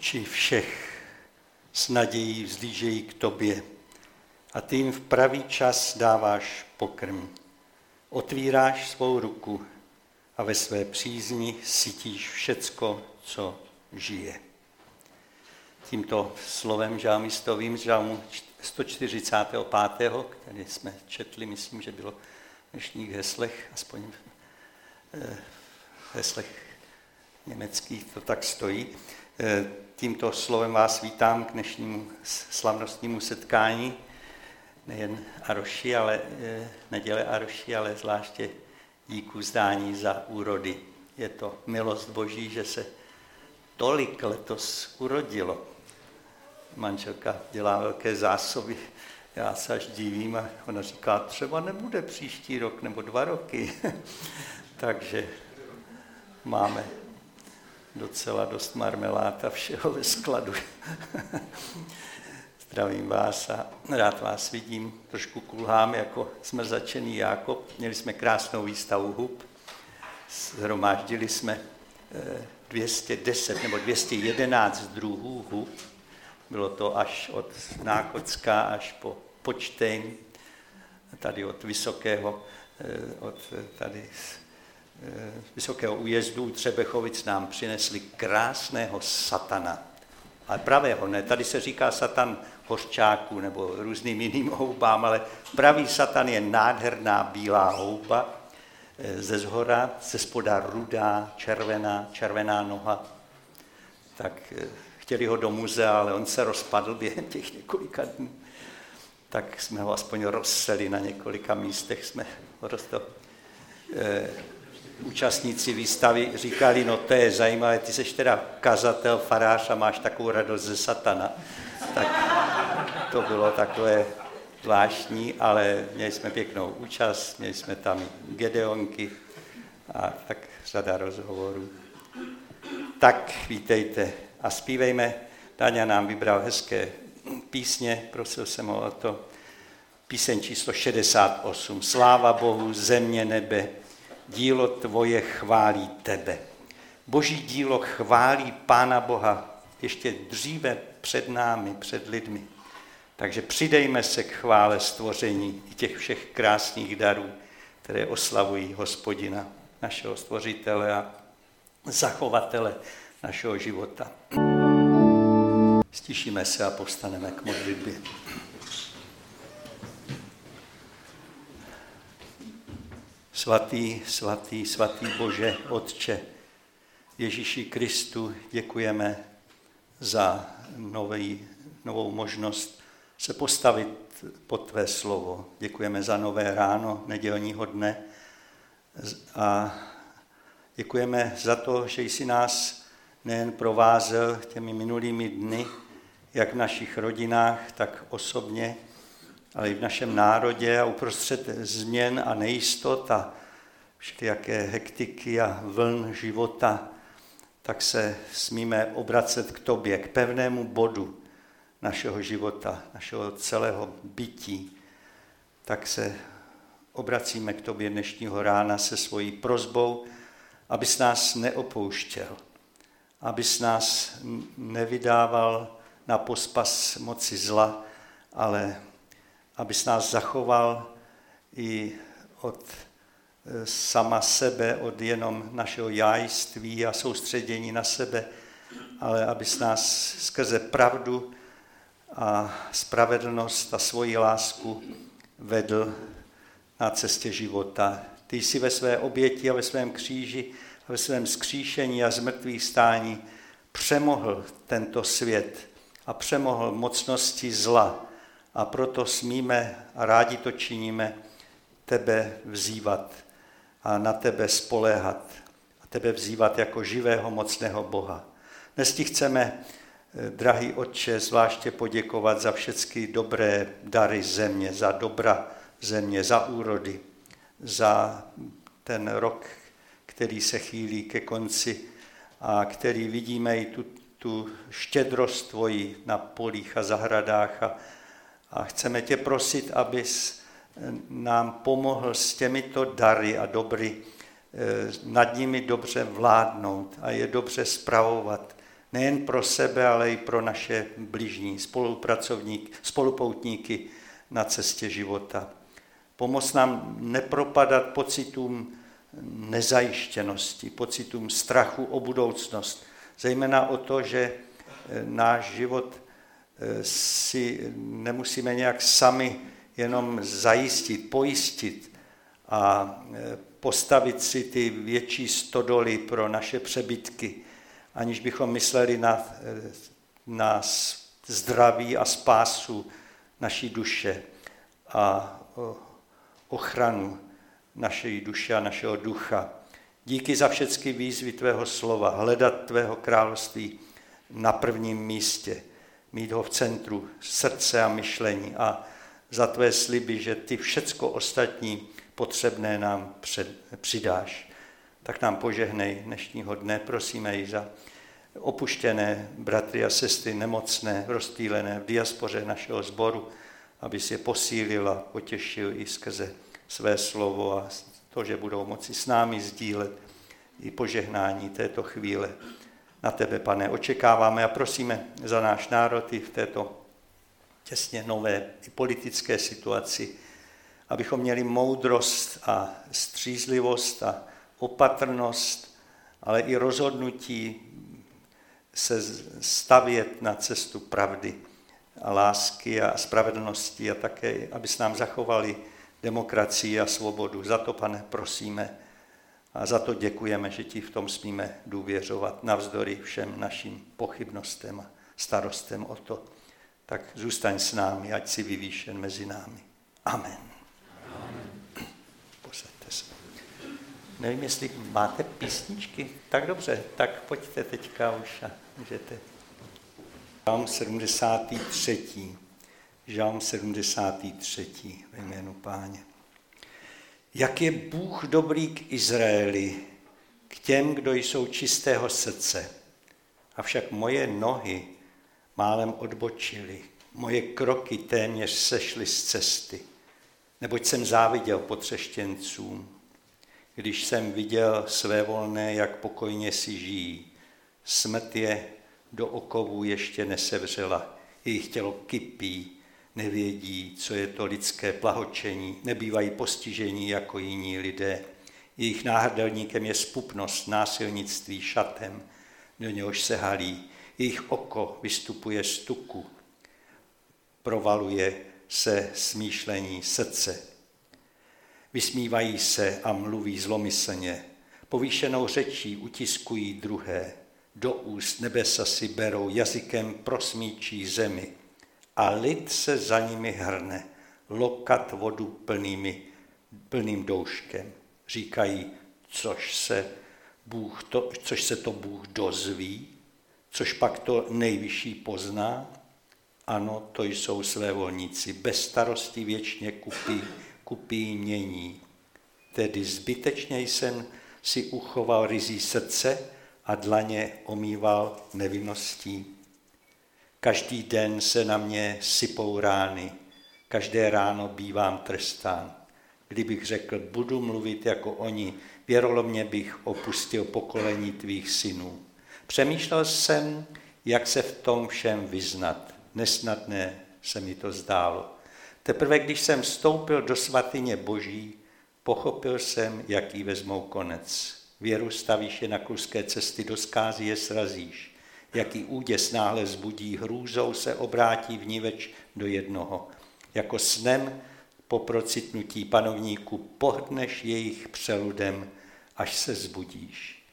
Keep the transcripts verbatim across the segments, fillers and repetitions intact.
Oči všech s nadějí vzlížejí k tobě a ty jim v pravý čas dáváš pokrm. Otvíráš svou ruku a ve své přízni sytíš všecko, co žije. Tímto slovem žálmistovým z žálmu sto čtyřicátého pátého, který jsme četli, myslím, že bylo v dnešních heslech, aspoň v heslech německých to tak stojí. Tímto slovem vás vítám k dnešnímu slavnostnímu setkání, nejen Aroši, ale neděle Aroši, ale zvláště díku zdání za úrody. Je to milost Boží, že se tolik letos urodilo. Manželka dělá velké zásoby, já se až divím a ona říká, třeba nebude příští rok nebo dva roky. Takže máme docela dost marmelád a všeho ve skladu. Zdravím vás a rád vás vidím. Trošku kulhám jako zmrzačený Jákob. Měli jsme krásnou výstavu hub. Zhromáždili jsme dvě stě deset nebo dvě stě jedenáct druhů hub. Bylo to až od Náchodská až po Počtejn, tady od Vysokého, od tady Vysokého újezdu Třebechovic nám přinesli krásného satana. Ale pravého ne, tady se říká satan hořčáků nebo různým jiným houbám, ale pravý satan je nádherná bílá houba, ze zhora, ze spoda rudá, červená, červená noha. Tak chtěli ho do muzea, ale on se rozpadl během těch několika dnů. Tak jsme ho aspoň rozseli na několika místech, jsme ho rosto... Eh, účastníci výstavy říkali, no to je zajímavé, ty jsi teda kazatel, farář a máš takovou radost ze satana. Tak to bylo takové zvláštní, ale měli jsme pěknou účast, měli jsme tam Gedeonky a tak řada rozhovorů. Tak vítejte a zpívejme. Dáňa nám vybral hezké písně, prosil jsem ho o to. Píseň číslo šedesát osm. Sláva Bohu, země, nebe, dílo tvoje chválí tebe. Boží dílo chválí Pána Boha ještě dříve před námi, před lidmi. Takže přidejme se k chvále stvoření i těch všech krásných darů, které oslavují Hospodina, našeho stvořitele a zachovatele našeho života. Stišíme se a povstaneme k modlitbě. Svatý, svatý, svatý Bože, Otče, Ježíši Kristu, děkujeme za nový, novou možnost se postavit pod tvé slovo. Děkujeme za nové ráno nedělního dne a děkujeme za to, že jsi nás nejen provázel těmi minulými dny, jak v našich rodinách, tak osobně, ale i v našem národě a uprostřed změn a nejistot a všelijaké hektiky a vln života, tak se smíme obracet k tobě, k pevnému bodu našeho života, našeho celého bytí. Tak se obracíme k tobě dnešního rána se svojí prosbou, abys nás neopouštěl, abys nás nevydával na pospas moci zla, ale abys nás zachoval i od sama sebe, od jenom našeho jájství a soustředění na sebe, ale abys nás skrze pravdu a spravedlnost a svoji lásku vedl na cestě života. Ty jsi ve své oběti a ve svém kříži a ve svém vzkříšení a zmrtvých stání přemohl tento svět a přemohl mocnosti zla. A proto smíme a rádi to činíme tebe vzývat a na tebe spoléhat a tebe vzývat jako živého mocného Boha. Dnes ti chceme, drahý Otče, zvláště poděkovat za všechny dobré dary země, za dobra země, za úrody, za ten rok, který se chýlí ke konci a který vidíme i tu, tu štědrost tvoji na polích a zahradách a A chceme tě prosit, abys nám pomohl s těmito dary a dobry nad nimi dobře vládnout a je dobře spravovat nejen pro sebe, ale i pro naše bližní, spolupracovníky, spolupoutníky na cestě života. Pomoz nám nepropadat pocitům nezajištěnosti, pocitům strachu o budoucnost, zejména o to, že náš život si nemusíme nějak sami jenom zajistit, pojistit a postavit si ty větší stodoly pro naše přebytky, aniž bychom mysleli na, na zdraví a spásu naší duše a ochranu naší duše a našeho ducha. Díky za všechny výzvy tvého slova, hledat tvého království na prvním místě, mít ho v centru srdce a myšlení a za tvé sliby, že ty všecko ostatní potřebné nám před, přidáš. Tak nám požehnej dnešního dne, prosíme i za opuštěné bratry a sestry, nemocné, rozptýlené v diaspoře našeho sboru, aby si je posílil a potěšil i skrze své slovo a to, že budou moci s námi sdílet i požehnání této chvíle. Na tebe, Pane, očekáváme a prosíme za náš národ i v této těsně nové i politické situaci, abychom měli moudrost a střízlivost a opatrnost, ale i rozhodnutí se stavět na cestu pravdy a lásky a spravedlnosti a také, aby s nám zachovali demokracii a svobodu. Za to, Pane, prosíme a za to děkujeme, že ti v tom smíme důvěřovat navzdory všem našim pochybnostem a starostem o to. Tak zůstaň s námi, ať si vyvýšen mezi námi. Amen. Amen. Posaďte se. Nevím, jestli máte písničky. Tak dobře, tak pojďte teďka už a můžete. Žalm sedmdesátý třetí. Žalm sedmdesátý třetí ve jménu Páně. Jak je Bůh dobrý k Izraeli, k těm, kdo jsou čistého srdce. Avšak moje nohy málem odbočily, moje kroky téměř sešly z cesty, neboť jsem záviděl potřeštěncům, když jsem viděl své volné, jak pokojně si žijí. Smrt je do okovů ještě nesevřela, jejich tělo kypí, nevědí, co je to lidské plahočení, nebývají postižení jako jiní lidé. Jejich náhrdelníkem je zpupnost, násilnictví šatem, do něhož se halí. Jejich oko vystupuje z tuku, provaluje se smýšlení srdce. Vysmívají se a mluví zlomyslně. Povýšenou řečí utiskují druhé. Do úst nebesa si berou, jazykem prosmíčí zemi. A lid se za nimi hrne, lokat vodu plnými, plným douškem. Říkají, což se, Bůh to, což se to Bůh dozví, což pak to nejvyšší pozná. Ano, to jsou svévolníci, bez starosti věčně kupí, kupí mění. Tedy zbytečně jsem si uchoval ryzí srdce a dlaně omýval nevinností. Každý den se na mě sypou rány, každé ráno bývám trestán. Kdybych řekl, budu mluvit jako oni, věrolomně bych opustil pokolení tvých synů. Přemýšlel jsem, jak se v tom všem vyznat. Nesnadné se mi to zdálo. Teprve když jsem vstoupil do svatyně Boží, pochopil jsem, jaký vezmou konec. Věru stavíš je na kluské cesty, do skází je srazíš. Jaký úděs náhle zbudí, hrůzou se obrátí vniveč do jednoho. Jako snem po procitnutí panovníku pohneš jejich přeludem, až se zbudíš.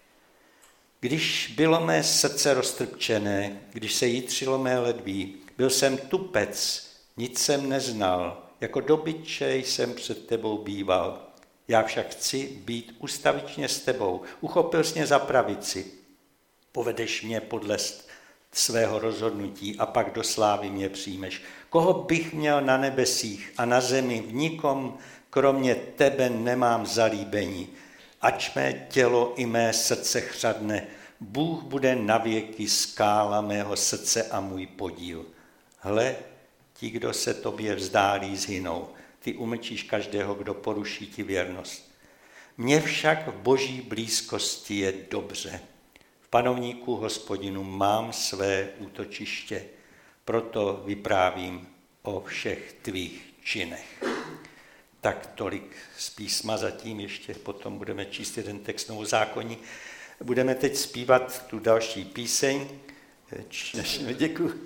Když bylo mé srdce roztrpčené, když se jitřilo mé ledví, byl jsem tupec, nic jsem neznal, jako dobytče jsem před tebou býval. Já však chci být ustavičně s tebou, uchopil jsi mě za pravici. Povedeš mě podle svého rozhodnutí a pak do slávy mě přijmeš. Koho bych měl na nebesích a na zemi, v nikom kromě tebe nemám zalíbení. Ač mé tělo i mé srdce chřadne, Bůh bude navěky skála mého srdce a můj podíl. Hle, ti, kdo se tobě vzdálí, zhynou. Ty umlčíš každého, kdo poruší ti věrnost. Mně však v Boží blízkosti je dobře. V panovníku Hospodinu mám své útočiště, proto vyprávím o všech tvých činech. Tak tolik z písma zatím, ještě potom budeme číst jeden text Novozákonní. Budeme teď zpívat tu další píseň. Děkuji.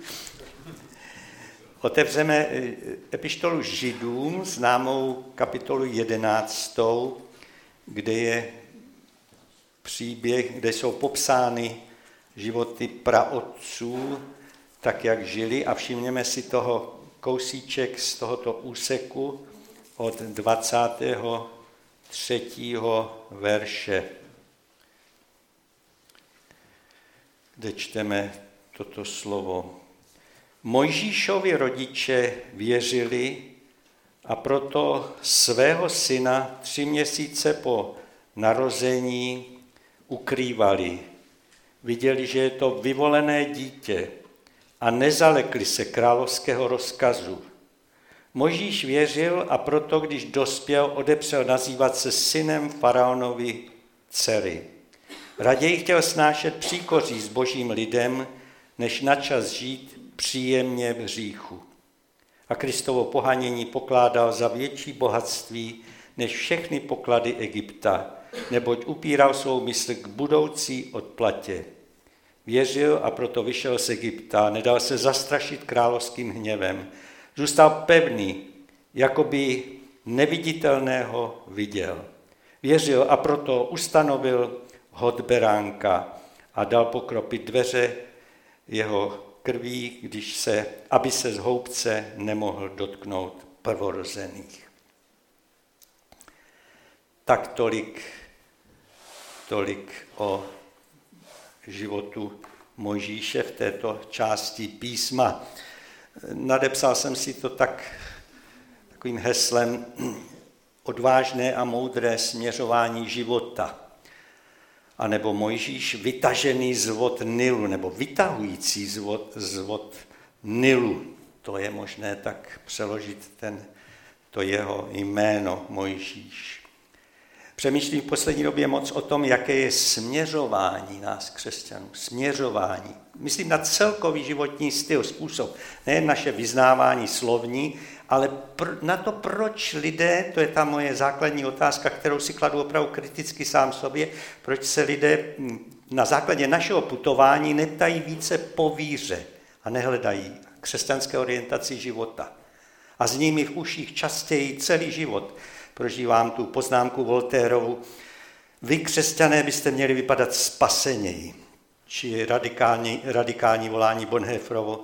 Otevřeme epištolu Židům, známou kapitolu jedenáctou, kde je příběh, kde jsou popsány životy praotců, tak jak žili, a všimněme si toho kousíček z tohoto úseku od dvacátého třetího verše, kde čteme toto slovo. Mojžíšovi rodiče věřili a proto svého syna tři měsíce po narození ukrývali. Viděli, že je to vyvolené dítě a nezalekli se královského rozkazu. Mojžíš věřil a proto, když dospěl, odepřel nazývat se synem faraonovi dcery. Raději chtěl snášet příkoří s božím lidem, než načas žít příjemně v hříchu. A Kristovo pohanění pokládal za větší bohatství než všechny poklady Egypta, neboť upíral svou mysl k budoucí odplatě. Věřil a proto vyšel z Egypta, nedal se zastrašit královským hněvem. Zůstal pevný, jako by neviditelného viděl. Věřil a proto ustanovil hod beránka a dal pokropit dveře jeho krví, když se, aby se z houbce nemohl dotknout prvorozených. Tak tolik, tolik o životu Mojžíše v této části písma. Nadepsal jsem si to tak takovým heslem odvážné a moudré směřování života. A nebo Mojžíš vytažený z vod Nilu, nebo vytahující z vod, z vod Nilu. To je možné tak přeložit ten, to jeho jméno Mojžíš. Přemýšlím v poslední době moc o tom, jaké je směřování nás křesťanů. Směřování. Myslím na celkový životní styl, způsob. Nejen naše vyznávání slovní, ale pr- na to, proč lidé, to je ta moje základní otázka, kterou si kladu opravdu kriticky sám sobě, proč se lidé na základě našeho putování neptají více po víře a nehledají křesťanské orientaci života. A z nimi v uších častěji celý život. Prožívám tu poznámku Voltairovu. Vy, křesťané, byste měli vypadat spaseněji, či radikální, radikální volání Bonhoefferovo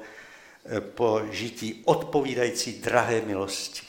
po žití odpovídající drahé milosti.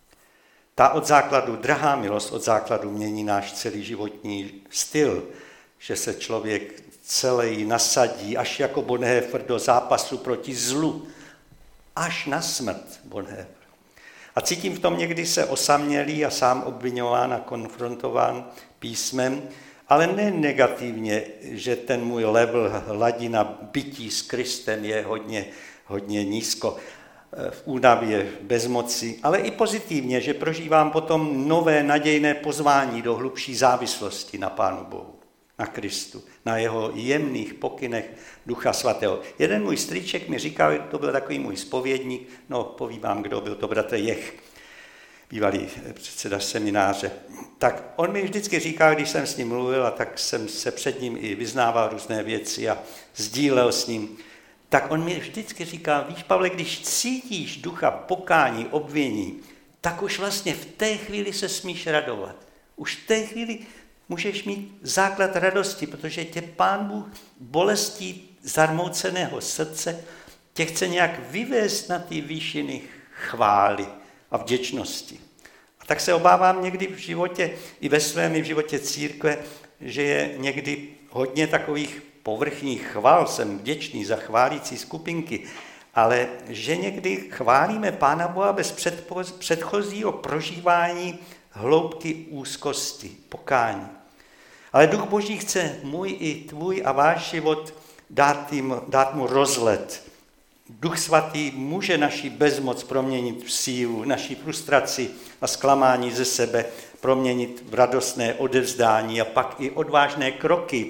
Ta od základu, drahá milost od základu mění náš celý životní styl, že se člověk celý nasadí, až jako Bonhoeffer do zápasu proti zlu, až na smrt Bonhoeffer. A cítím v tom někdy se osamělý a sám obviňován a konfrontován písmem, ale ne negativně, že ten můj level hladina bytí s Kristem je hodně, hodně nízko v únavě, v bezmoci, ale i pozitivně, že prožívám potom nové nadějné pozvání do hlubší závislosti na Pánu Bohu, na Kristu, na jeho jemných pokynech Ducha Svatého. Jeden můj strýček mi říkal, to byl takový můj zpovědník, no povím vám, kdo byl to, bratr Jech, bývalý předseda semináře. Tak on mi vždycky říkal, když jsem s ním mluvil, a tak jsem se před ním i vyznával různé věci a sdílel s ním, tak on mi vždycky říkal, víš, Pavle, když cítíš ducha pokání, obvinění, tak už vlastně v té chvíli se smíš radovat. Už v té chvíli můžeš mít základ radosti, protože tě Pán Bůh bolestí zarmouceného srdce tě chce nějak vyvést na ty výšiny chvály a vděčnosti. A tak se obávám někdy v životě, i ve svém, i v životě církve, že je někdy hodně takových povrchních chvál, jsem vděčný za chválící skupinky, ale že někdy chválíme Pána Boha bez předchozího prožívání hloubky úzkosti, pokání. Ale Duch Boží chce můj i tvůj a váš život dát, jim, dát mu rozlet. Duch Svatý může naši bezmoc proměnit v sílu, naši frustraci a zklamání ze sebe proměnit v radostné odevzdání a pak i odvážné kroky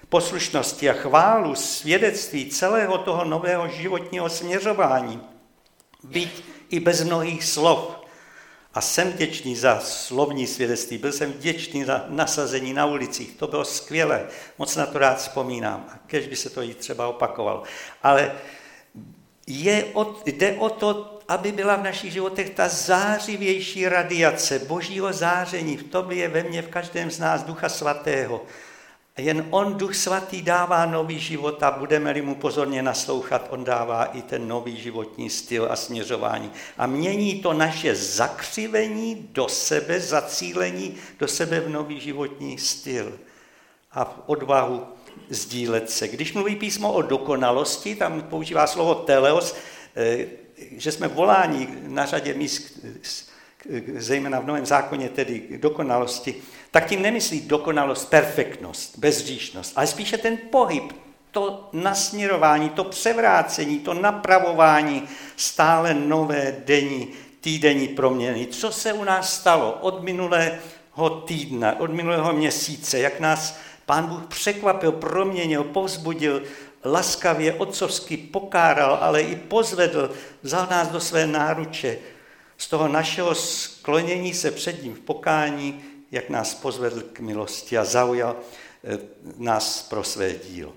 poslušnosti a chválu, svědectví celého toho nového životního směřování. Byť i bez mnohých slov. A jsem vděčný za slovní svědectví, byl jsem vděčný za nasazení na ulicích, to bylo skvělé, moc na to rád vzpomínám, a kéž by se to i třeba opakovalo. Ale je o, jde o to, aby byla v našich životech ta zářivější radiace božího záření v tobě, ve mně, v každém z nás, Ducha Svatého. Jen on, Duch Svatý, dává nový život a budeme-li mu pozorně naslouchat, on dává i ten nový životní styl a směřování. A mění to naše zakřivení do sebe, zacílení do sebe v nový životní styl a v odvahu sdílet se. Když mluví písmo o dokonalosti, tam používá slovo teleos, že jsme voláni na řadě míst, zejména v Novém zákoně, tedy dokonalosti, tak tím nemyslí dokonalost, perfektnost, bezříšnost, ale spíše ten pohyb, to nasměrování, to převrácení, to napravování, stále nové denní, týdenní proměny. Co se u nás stalo od minulého týdna, od minulého měsíce, jak nás Pán Bůh překvapil, proměnil, povzbudil, laskavě, otcovsky pokáral, ale i pozvedl, vzal nás do své náruče. Z toho našeho sklonění se před ním v pokání, jak nás pozvedl k milosti a zaujal nás pro své dílo.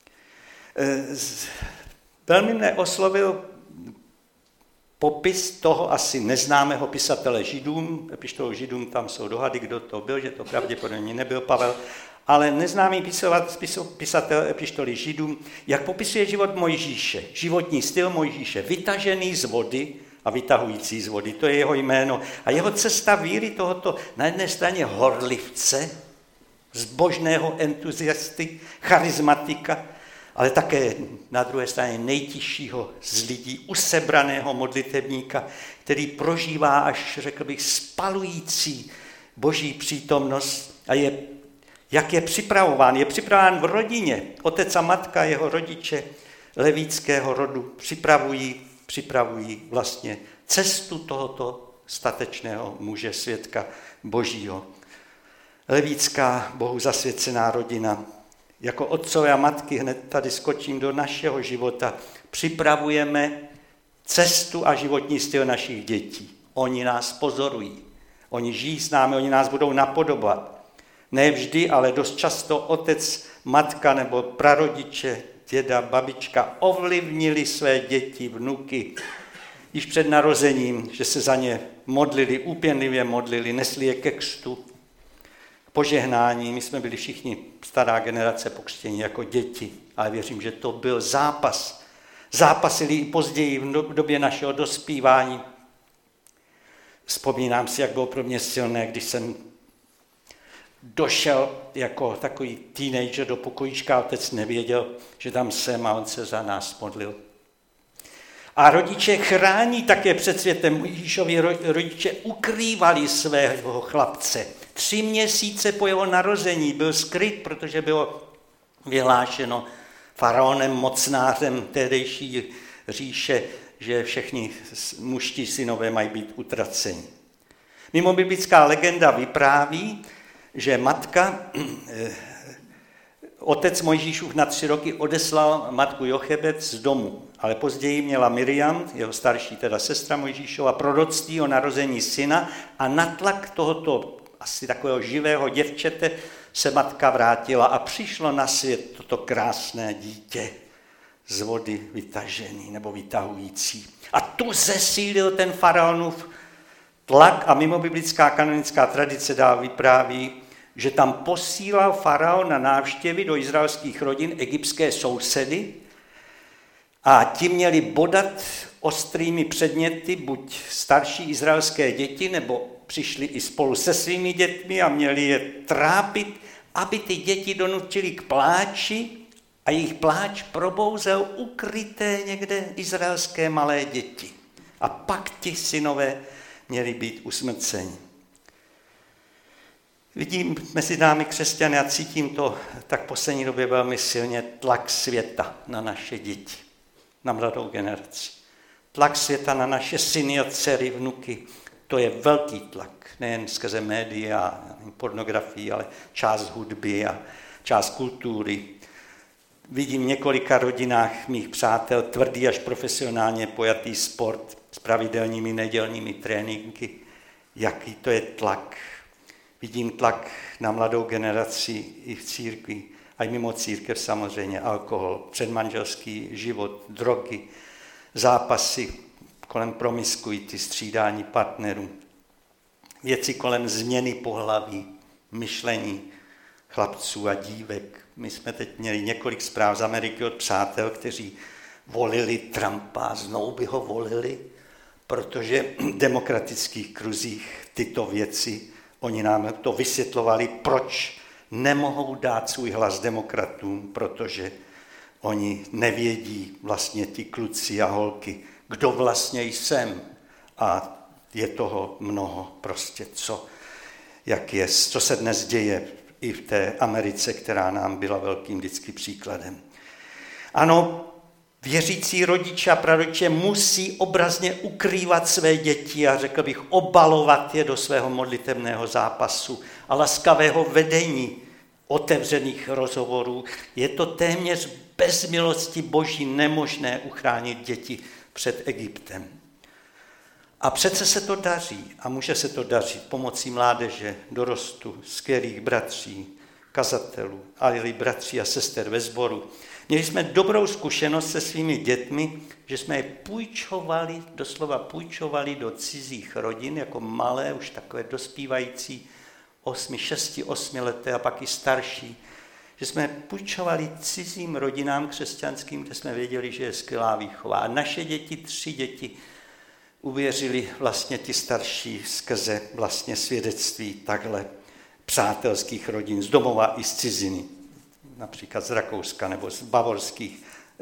Velmi mne oslovil popis toho asi neznámého pisatele Židům, epištolou Židům, tam jsou dohady, kdo to byl, že to pravděpodobně nebyl Pavel, ale neznámý pisatel epištoly Židům, jak popisuje život Mojžíše, životní styl Mojžíše, vytažený z vody a vytahující z vody, to je jeho jméno. A jeho cesta víry tohoto na jedné straně horlivce, zbožného entuziasty, charismatika, ale také na druhé straně nejtižšího z lidí, usebraného modlitebníka, který prožívá až, řekl bych, spalující boží přítomnost a je, jak je připravován. Je připravován v rodině. Otec a matka, jeho rodiče levíckého rodu připravují, připravují vlastně cestu tohoto statečného muže, svědka božího. Levícká, Bohu zasvěcená rodina. Jako otcové a matky, hned tady skočím do našeho života, připravujeme cestu a životní styl našich dětí. Oni nás pozorují, oni žijí s námi, oni nás budou napodobovat. Ne vždy, ale dost často otec, matka nebo prarodiče, děda, babička ovlivnili své děti, vnuky již před narozením, že se za ně modlili, úpěnlivě modlili, nesli je ke křtu, požehnání. My jsme byli všichni stará generace pokřtění jako děti, ale věřím, že to byl zápas. Zápasili i později v době našeho dospívání. Vzpomínám si, jak bylo pro mě silné, když jsem došel jako takový teenager do pokojíčka, otec nevěděl, že tam jsem a on se za nás modlil. A rodiče chrání také před světem. Ježíšovi rodiče ukrývali svého chlapce. Tři měsíce po jeho narození byl skryt, protože bylo vyhlášeno faraonem, mocnářem tehdejší říše, že všichni mužští synové mají být utraceni. Mimo biblická legenda vypráví, že matka, otec Mojžíšův na tři roky odeslal matku Jochebed z domu, ale později měla Miriam, jeho starší teda sestra Mojžíšova, proroctví o narození syna a na tlak tohoto asi takového živého děvčete se matka vrátila a přišlo na svět toto krásné dítě z vody vytažený nebo vytahující. A tu zesílil ten faraonův tlak a mimo biblická kanonická tradice dál vypráví, že tam posílal faraon na návštěvy do izraelských rodin egyptské sousedy a ti měli bodat ostrými předměty buď starší izraelské děti, nebo přišli i spolu se svými dětmi a měli je trápit, aby ty děti donutili k pláči a jejich pláč probouzel ukryté někde izraelské malé děti. A pak ti synové měli být usmrceni. Vidím mezi námi křesťany a cítím to tak poslední době velmi silně tlak světa na naše děti, na mladou generaci. Tlak světa na naše syny a dcery, vnuky, to je velký tlak. Nejen skrze média a pornografii, ale část hudby a část kultury. Vidím v několika rodinách mých přátel tvrdý až profesionálně pojatý sport s pravidelnými nedělními tréninky. Jaký to je tlak. Vidím tlak na mladou generaci i v církvi, a i mimo církev samozřejmě, alkohol, předmanželský život, drogy, zápasy kolem promiskuity, střídání partnerů, věci kolem změny pohlaví, myšlení chlapců a dívek. My jsme teď měli několik zpráv z Ameriky od přátel, kteří volili Trumpa, znovu by ho volili, protože v demokratických kruzích tyto věci, oni nám to vysvětlovali, proč nemohou dát svůj hlas demokratům, protože oni nevědí vlastně ti kluci a holky, kdo vlastně jsem. A je toho mnoho prostě, co, jak je, co se dnes děje i v té Americe, která nám byla velkým vždycky příkladem. Ano, věřící rodiče a prarodiče musí obrazně ukrývat své děti a řekl bych obalovat je do svého modlitevného zápasu a laskavého vedení otevřených rozhovorů. Je to téměř bez milosti Boží nemožné uchránit děti před Egyptem. A přece se to daří a může se to dařit pomocí mládeže, dorostu, skvělých bratří, kazatelů, ale i bratří a sester ve sboru. Měli jsme dobrou zkušenost se svými dětmi, že jsme je půjčovali, doslova půjčovali do cizích rodin, jako malé, už takové dospívající, osmi, šesti, osmi leté a pak i starší, že jsme půjčovali cizím rodinám křesťanským, kde jsme věděli, že je skvělá výchova. A naše děti, tři děti, uvěřili vlastně ti starší skrze vlastně svědectví takhle přátelských rodin z domova i z ciziny, například z Rakouska nebo z bavorských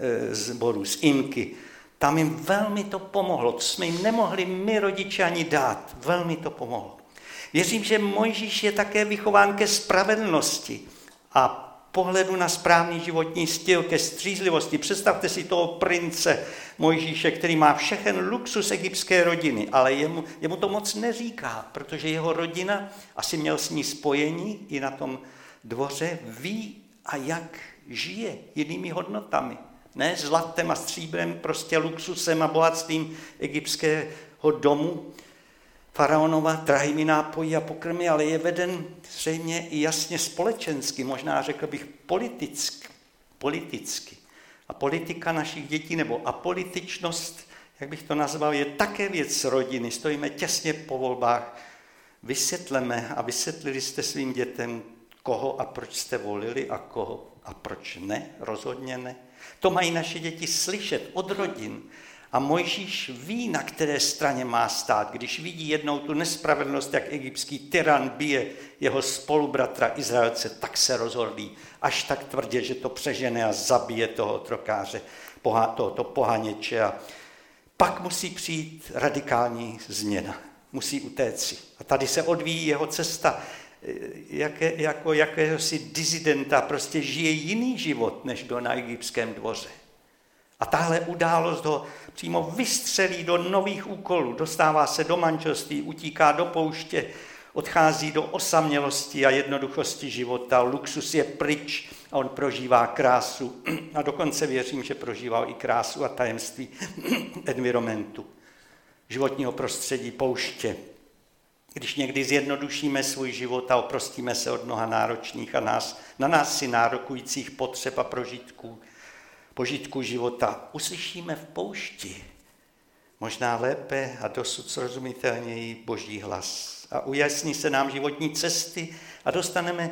sborů, z Imky. Tam jim velmi to pomohlo, to jsme jim nemohli my rodiče ani dát, velmi to pomohlo. Věřím, že Mojžíš je také vychován ke spravedlnosti a pohledu na správný životní styl, ke střízlivosti. Představte si toho prince Mojžíše, který má všechen luxus egyptské rodiny, ale jemu, jemu to moc neříká, protože jeho rodina, asi měl s ní spojení i na tom dvoře, ví a jak žije jinými hodnotami. Ne zlatem a stříbrem, prostě luxusem a bohatstvím egyptského domu, faraonova drahými nápoji a pokrmy, ale je veden zřejmě i jasně společensky, možná řekl bych politicky. politicky. A politika našich dětí, nebo apolitičnost, jak bych to nazval, je také věc rodiny. Stojíme těsně po volbách. Vysvětleme a vysvětlili jste svým dětem, koho a proč jste volili a koho a proč ne, rozhodně ne. To mají naše děti slyšet od rodin. A Mojžíš ví, na které straně má stát. Když vidí jednou tu nespravedlnost, jak egyptský tyran bije jeho spolubratra Izraelce, tak se rozhodlí až tak tvrdě, že to přežene a zabije toho otrokáře, tohoto pohaněče. A pak musí přijít radikální změna. Musí utéci. A tady se odvíjí jeho cesta jaké, jako jakéhosi disidenta, prostě žije jiný život, než byl na egyptském dvoře. A tahle událost ho přímo vystřelí do nových úkolů, dostává se do manželství, utíká do pouště, odchází do osamělosti a jednoduchosti života, luxus je pryč a on prožívá krásu a dokonce věřím, že prožíval i krásu a tajemství environmentu, životního prostředí, pouště. Když někdy zjednodušíme svůj život a oprostíme se od mnoha náročných a nás, na nás si nárokujících potřeb a prožitků, požitku života, uslyšíme v poušti možná lépe a dosud srozumitelněji Boží hlas. A ujasní se nám životní cesty a dostaneme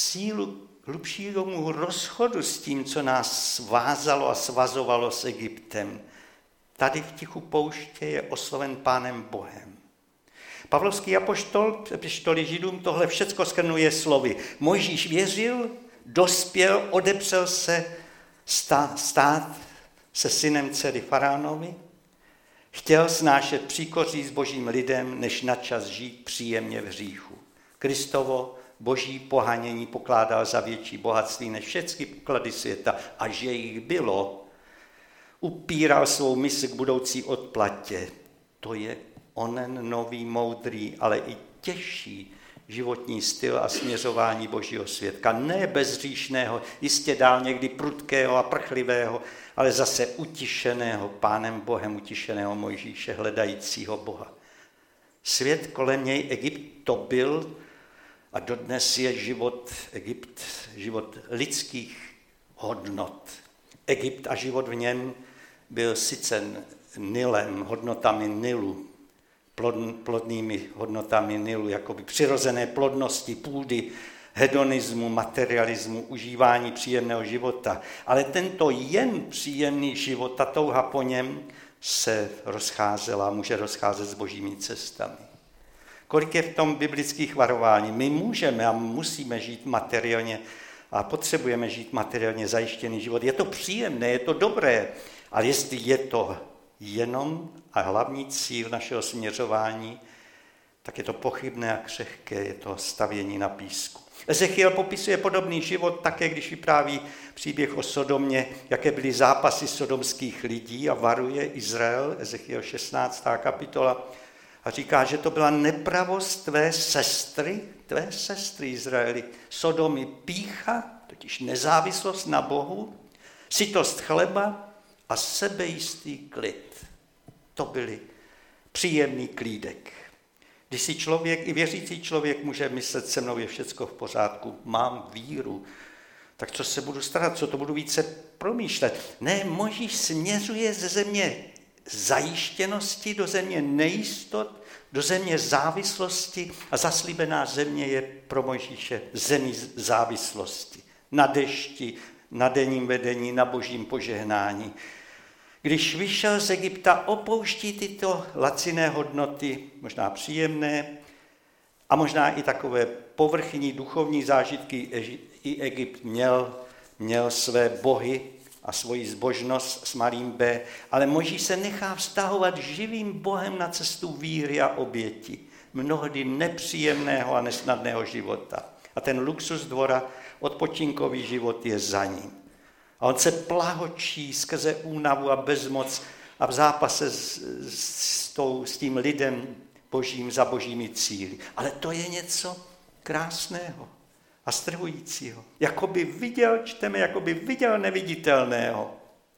sílu hlubšímu rozchodu s tím, co nás svázalo a svazovalo s Egyptem. Tady v tichu pouště je osloven Pánem Bohem. Pavlovský apoštol, apoštoli Židům, tohle všecko shrnuje slovy. Mojžíš věřil, dospěl, odepřel se stát se synem dcery Faraonovi, chtěl snášet příkoří s božím lidem, než načas žít příjemně v hříchu. Kristovo boží pohanění pokládal za větší bohatství než všechny poklady světa a že jich bylo, upíral svou mysl k budoucí odplatě. To je onen nový, moudrý, ale i těžší životní styl a směřování Božího světka. Ne bezříšného, jistě dál někdy prudkého a prchlivého, ale zase utišeného, Pánem Bohem utišeného Mojžíše, hledajícího Boha. Svět kolem něj, Egypt, to byl a dodnes je život Egypt, život lidských hodnot. Egypt a život v něm byl sice Nilem, hodnotami Nilu, plodnými hodnotami Nilu, jakoby přirozené plodnosti, půdy, hedonismu, materialismu, užívání příjemného života. Ale tento jen příjemný život, ta touha po něm se rozcházela, může rozcházet s božími cestami. Kolik je v tom biblických varování? My můžeme a musíme žít materiálně a potřebujeme žít materiálně zajištěný život. Je to příjemné, je to dobré, ale jestli je to jenom a hlavní cíl našeho směřování, tak je to pochybné a křehké, je to stavění na písku. Ezechiel popisuje podobný život také, když vypráví příběh o Sodomě, jaké byly zápasy sodomských lidí a varuje Izrael, Ezechiel šestnáctá kapitola, a říká, že to byla nepravost tvé sestry, tvé sestry Izraeli, Sodomy, pýcha, totiž nezávislost na Bohu, sytost chleba a sebejistý klid. To byly příjemný klídek. Když si člověk, i věřící člověk může myslet, se mnou je všecko v pořádku, mám víru, tak co se budu starat, co to budu více promýšlet. Ne, Mojžíš směřuje ze země zajištěnosti do země nejistot, do země závislosti a zaslíbená země je pro Mojžíše zemí závislosti. Na dešti, na denním vedení, na božím požehnání. Když vyšel z Egypta, opouští tyto laciné hodnoty, možná příjemné, a možná i takové povrchní duchovní zážitky. I Egypt měl, měl své bohy a svoji zbožnost s malým B, ale Mojžíš se nechá vztahovat živým Bohem na cestu víry a oběti, mnohdy nepříjemného a nesnadného života. A ten luxus dvora, odpočinkový život je za ním. A on se plahočí skrze únavu a bezmoc a v zápase s, s, tou, s tím lidem božím za božími cíli. Ale to je něco krásného a strhujícího. Jakoby viděl, čteme, jakoby viděl neviditelného.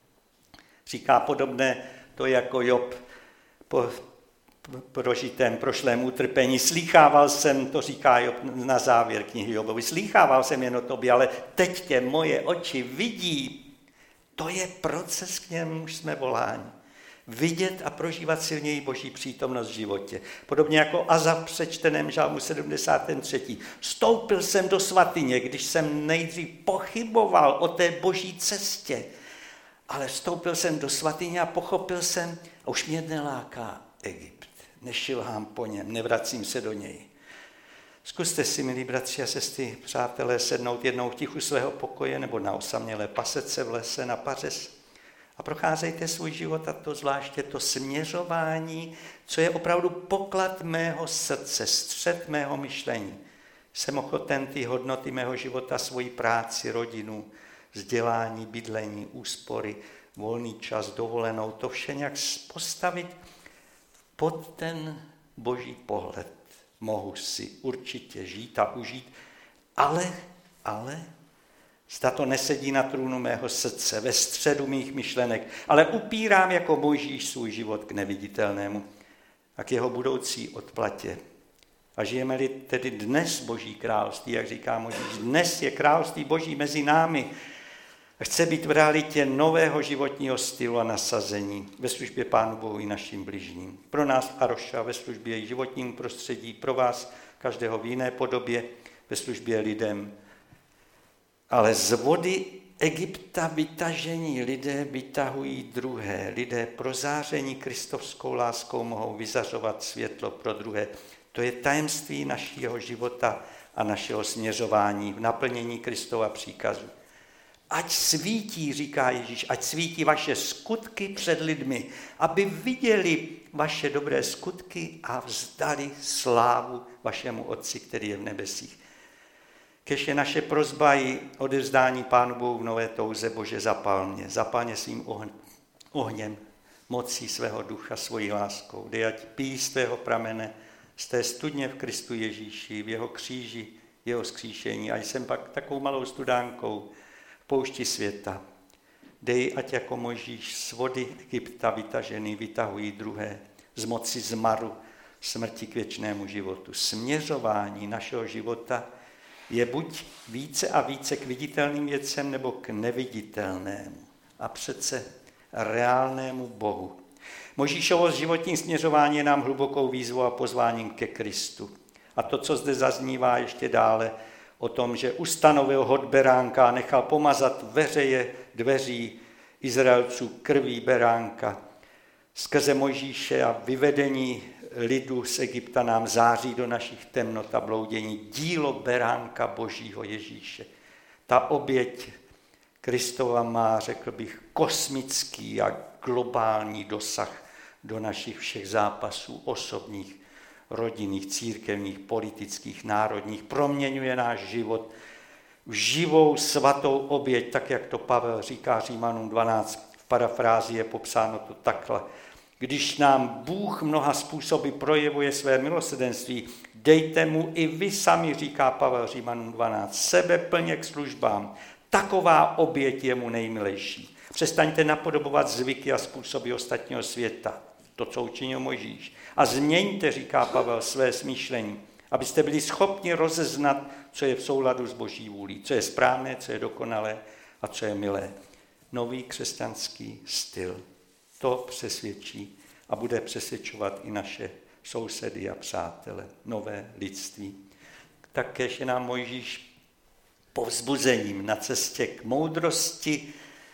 Říká podobné to jako Job po prožitém prošlém utrpení. Slýchával jsem, to říká Job na závěr knihy Jobovi, slýchával jsem jen o tobě, ale teď tě moje oči vidí. To je proces, k němu jsme voláni. Vidět a prožívat silněji boží přítomnost v životě. Podobně jako Azaf v přečteném žalmu sedmdesátém třetím Stoupil jsem do svatyně, když jsem nejdřív pochyboval o té boží cestě, ale vstoupil jsem do svatyně a pochopil jsem, a už mě neláká Egypt. Nešilhám po něm, nevracím se do něj. Zkuste si, milí bratři a sestry, přátelé, sednout jednou v tichu svého pokoje nebo na osamělé pasece v lese na pařez a procházejte svůj život, a to zvláště to směřování, co je opravdu poklad mého srdce, střed mého myšlení. Jsem ochoten ty hodnoty mého života, svoji práci, rodinu, vzdělání, bydlení, úspory, volný čas, dovolenou, to vše nějak postavit pod ten boží pohled. Mohu si určitě žít a užít, ale, ale, zda to nesedí na trůnu mého srdce, ve středu mých myšlenek, ale upírám jako Mojžíš svůj život k neviditelnému a k jeho budoucí odplatě. A žijeme-li tedy dnes boží království, jak říká Mojžíš, dnes je království boží mezi námi, chce být v realitě nového životního stylu a nasazení ve službě Pánu Bohu i našim bližním. Pro nás Aroša ve službě životním prostředí, pro vás každého v jiné podobě ve službě lidem. Ale z vody Egypta vytažení lidé vytahují druhé. Lidé prozáření kristovskou láskou mohou vyzařovat světlo pro druhé. To je tajemství našeho života a našeho směřování v naplnění Kristova příkazu. Ať svítí, říká Ježíš, ať svítí vaše skutky před lidmi, aby viděli vaše dobré skutky a vzdali slávu vašemu Otci, který je v nebesích. Kež je naše prosba i odevzdání Pánu Bohu v nové touze, Bože, zapal mě, zapal mě svým ohněm, mocí svého ducha, svojí láskou. Dej, ať píjí z tvého pramene z té studně v Kristu Ježíši, v jeho kříži, jeho vzkříšení. A jsem pak takovou malou studánkou v poušti světa. Dej, ať jako Mojžíš z vody Egypta vytažený vytahují druhé z moci zmaru smrti k věčnému životu. Směřování našeho života je buď více a více k viditelným věcem, nebo k neviditelnému a přece reálnému Bohu. Mojžíšovo životní směřování je nám hlubokou výzvou a pozváním ke Kristu. A to, co zde zaznívá ještě dále o tom, že ustanovil hod beránka a nechal pomazat veřeje dveří Izraelců krví beránka, skrze Mojžíše a vyvedení lidu z Egypta nám září do našich temnot a bloudění dílo beránka Božího Ježíše. Ta oběť Kristova má, řekl bych, kosmický a globální dosah do našich všech zápasů osobních, rodinných, církevních, politických, národních. Proměňuje náš život v živou svatou oběť, tak jak to Pavel říká Římanům dvanáct. V parafrázi je popsáno to takhle. Když nám Bůh mnoha způsoby projevuje své milosrdenství, dejte mu i vy sami, říká Pavel Římanům dvanáct, sebe plně k službám. Taková oběť je mu nejmilejší. Přestaňte napodobovat zvyky a způsoby ostatního světa, to, co učinil Mojžíš. A změňte, říká Pavel, své smýšlení, abyste byli schopni rozeznat, co je v souladu s Boží vůlí, co je správné, co je dokonalé a co je milé. Nový křesťanský styl. To přesvědčí a bude přesvědčovat i naše sousedy a přátele, nové lidství. Takkéž je nám Mojžíš povzbuzením na cestě k moudrosti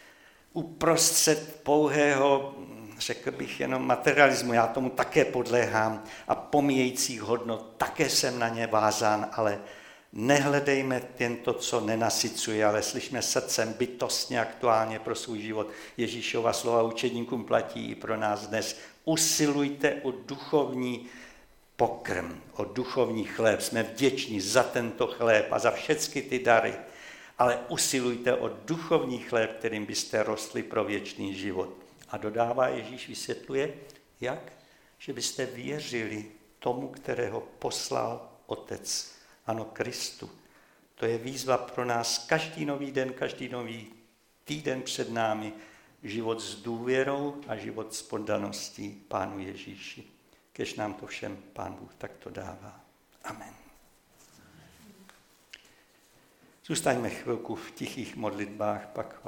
uprostřed pouhého, řekl bych, jenom materialismu. Já tomu také podléhám a pomíjejících hodnot, také jsem na ně vázán, ale nehledejme jen to, co nenasycuje, ale slyšme srdcem bytostně aktuálně pro svůj život. Ježíšova slova učedníkům platí i pro nás dnes. Usilujte o duchovní pokrm, o duchovní chléb. Jsme vděční za tento chléb a za všechny ty dary, ale usilujte o duchovní chléb, kterým byste rostli pro věčný život. A dodává Ježíš, vysvětluje, jak? Že byste věřili tomu, kterého poslal Otec. Ano, Kristu. To je výzva pro nás každý nový den, každý nový týden před námi. Život s důvěrou a život s poddaností Pánu Ježíši. Kež nám to všem Pán Bůh takto dává. Amen. Zůstaňme chvilku v tichých modlitbách, pak